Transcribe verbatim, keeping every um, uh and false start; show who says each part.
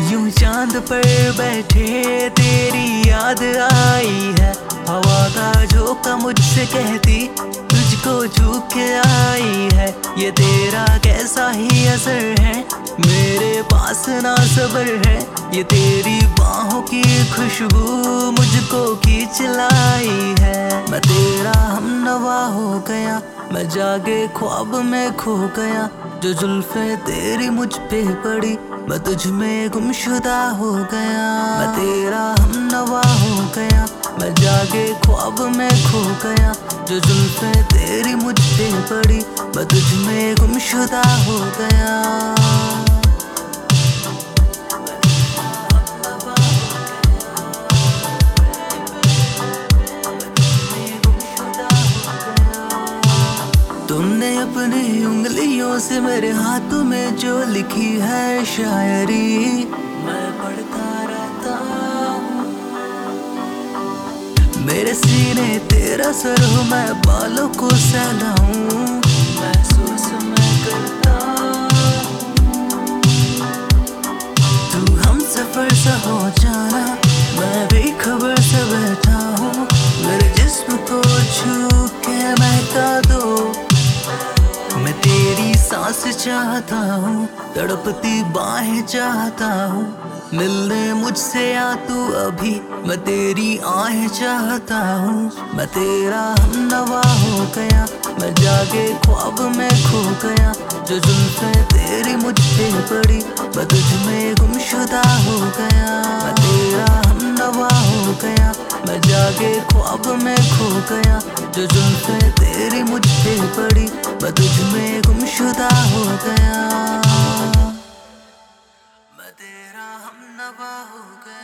Speaker 1: यूं चांद पर बैठे तेरी याद आई है। हवा का झोंका मुझसे कहती तुझको छू के आई है। ये तेरा कैसा ही असर है, मेरे पास ना सबर है। ये तेरी बाहों की खुशबू मुझको खींच लाई है। मैं तेरा हमनवा हो गया, मैं जागे ख्वाब में खो गया। जो जुल्फे तेरी मुझ पे पड़ी, मैं तुझ में गुमशुदा हो गया। मैं तेरा हमनवा हो गया, मैं जागे ख्वाब में खो गया। जो जुल्फे तेरी मुझ पे पड़ी, मैं तुझ में गुमशुदा हो गया। तुमने अपनी उंगलियों से मेरे हाथों में जो लिखी है शायरी, मैं पढ़ता रहता हूँ। मेरे सीने तेरा सर हो, मैं बालों को सहलाऊं, महसूस मैं करता हूँ। तू हम सफर सा हो जाना, मैं बेखबर सा बैठा हूँ। मेरे जिस्म को छू के महका दो, मैं तेरी सांस चाहता हूँ, तड़पती बाहें चाहता हूँ। मिलने मुझसे आ तू अभी, मैं तेरी आहें चाहता हूँ। मैं तेरा हमनवा हो गया, मैं जागे ख्वाब में खो गया। जो जुल्फे तेरी मुझ पे पड़ी, मैं तुझ में गुमशुदा हो गया। मैं तेरा हमनवा हो गया, मैं जागे ख्वाब में खो गया। जो जुल्फे तेरी मुझ पे पड़ी, मैं तुझ में गुमशुदा हो गया। मैं तेरा हमनवा हो गया।